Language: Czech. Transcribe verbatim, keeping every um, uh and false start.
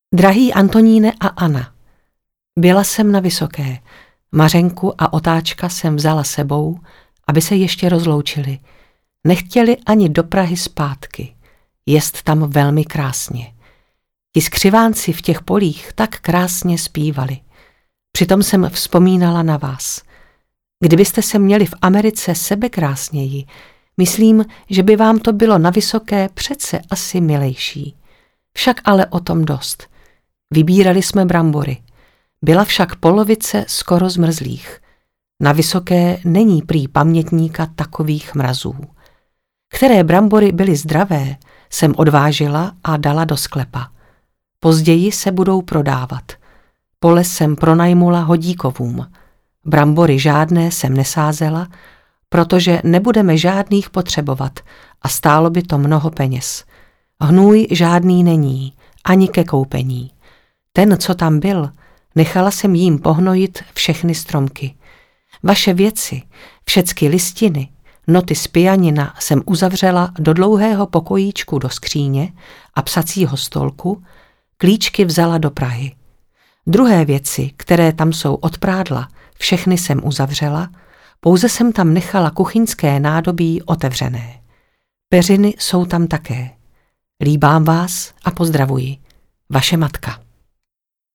Drahý Antoníne a Anna, byla jsem na Vysoké. Mařenku a Otáčka jsem vzala sebou, aby se ještě rozloučili. Nechtěli ani do Prahy zpátky. Jest tam velmi krásně. Ti skřivánci v těch polích tak krásně zpívali. Přitom jsem vzpomínala na vás. Kdybyste se měli v Americe sebekrásněji, myslím, že by vám to bylo na Vysoké přece asi milejší. Však ale o tom dost. Vybírali jsme brambory. Byla však polovice skoro zmrzlých. Na Vysoké není prý pamětníka takových mrazů. Které brambory byly zdravé, jsem odvážila a dala do sklepa. Později se budou prodávat. Pole jsem pronajmula Hodíkovům. Brambory žádné jsem nesázela, protože nebudeme žádných potřebovat a stálo by to mnoho peněz. Hnůj žádný není, ani ke koupení. Ten, co tam byl, nechala jsem jím pohnojit všechny stromky. Vaše věci, všecky listiny, noty z pianina jsem uzavřela do dlouhého pokojíčku do skříně a psacího stolku, klíčky vzala do Prahy. Druhé věci, které tam jsou od prádla, všechny jsem uzavřela, pouze jsem tam nechala kuchyňské nádobí otevřené. Peřiny jsou tam také. Líbám vás a pozdravuji. Vaše matka.